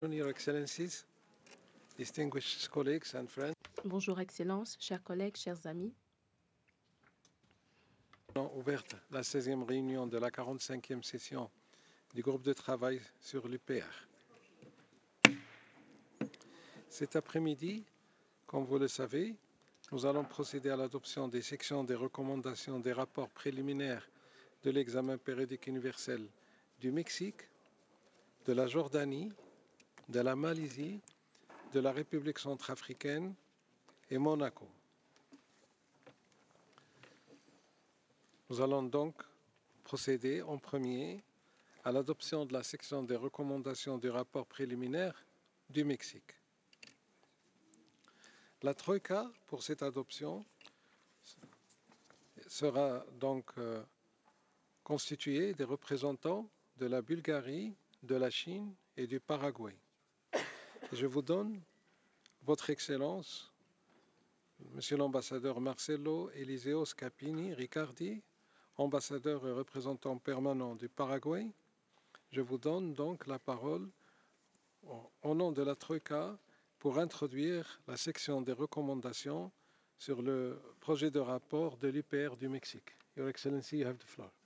Your Excellencies, distinguished colleagues and friends, Bonjour Excellence, chers collègues, chers amis. ouverte la 16e réunion de la 45e session du groupe de travail sur l'UPR. Cet après-midi, comme vous le savez, nous allons procéder à l'adoption des sections des recommandations des rapports préliminaires de l'examen périodique universel du Mexique, de la Jordanie, de la Malaisie, de la République centrafricaine et Monaco. Nous allons donc procéder en premier à l'adoption de la section des recommandations du rapport préliminaire du Mexique. La Troïka, pour cette adoption, sera donc constituée des représentants de la Bulgarie, de la Chine et du Paraguay. Je vous donne, Votre Excellence, Monsieur l'ambassadeur Marcelo Eliseo Scapini Riccardi, ambassadeur et représentant permanent du Paraguay. Je vous donne donc la parole au nom de la Troïka pour introduire la section des recommandations sur le projet de rapport de l'UPR du Mexique. Your Excellency, you have the floor.